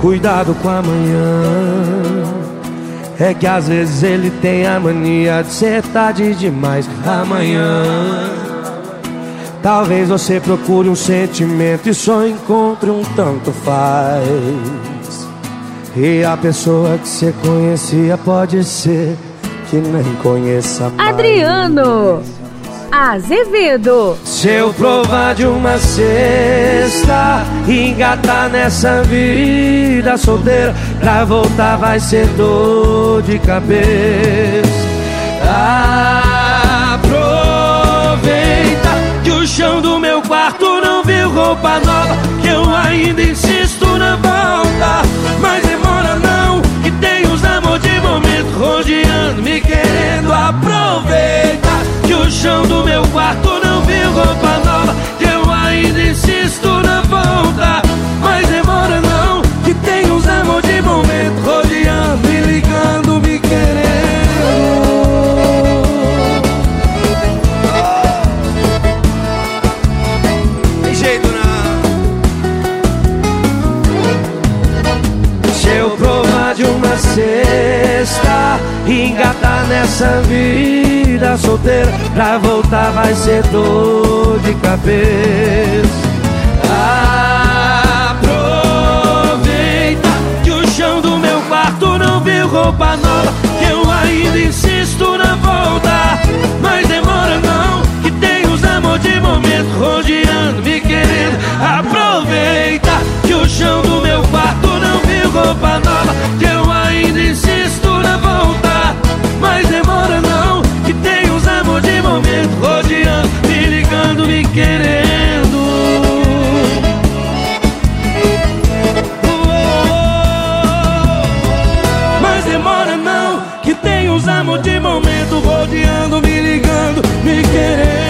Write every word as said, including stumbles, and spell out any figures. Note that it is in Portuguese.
Cuidado com amanhã. É que às vezes ele tem a mania de ser tarde demais. Amanhã talvez você procure um sentimento e só encontre um tanto faz. E a pessoa que você conhecia pode ser que nem conheça mais. Adriano Azevedo. Se eu provar de uma cesta e engatar nessa vida solteira, pra voltar vai ser dor de cabeça. Aproveita que o chão do meu quarto não viu roupa nova, que eu ainda insisto na volta. Mas demora não, que tem os amor de momento rodeando, me querendo. Aproveita que o chão do meu quarto não viu roupa nova, que eu ainda insisto na volta. Mas demora não, que tem uns amor de momento rodeando, me ligando, me querendo. Tem jeito não. Se eu provar de uma cesta e engatar nessa vida solteira, pra voltar vai ser dor de cabeça. Aproveita que o chão do meu quarto não viu roupa nova, que eu ainda insisto na volta. Mas demora não, que tem os amor de momento rodeando, me querendo. Aproveita que o chão do meu quarto não viu roupa nova, que eu ainda insisto na volta. Mas demora não, que tem uns amor de momento rodeando, me ligando, me querendo. Mas demora não, que tem uns amor de momento rodeando, me ligando, me querendo.